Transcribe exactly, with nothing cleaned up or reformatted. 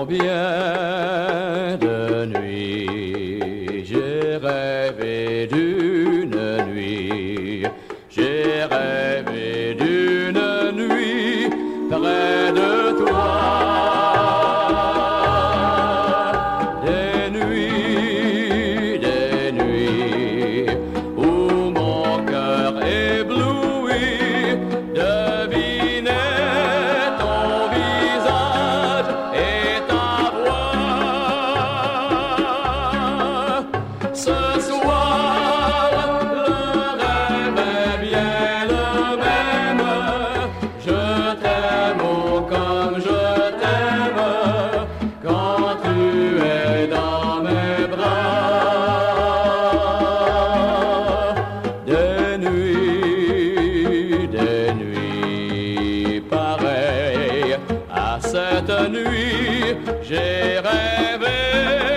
Combien de nuits j'ai rêvé d'une nuit, j'ai rêvé d'une nuit près de toi. Des nuits, des nuits où mon cœur ébloui devinait ton visage et ta voix. Ce soir, le rêve est bien le même. Je t'aime, oh, comme je t'aime quand tu es dans mes bras. Des nuits, des nuits pareilles à cette nuit, j'ai rêvé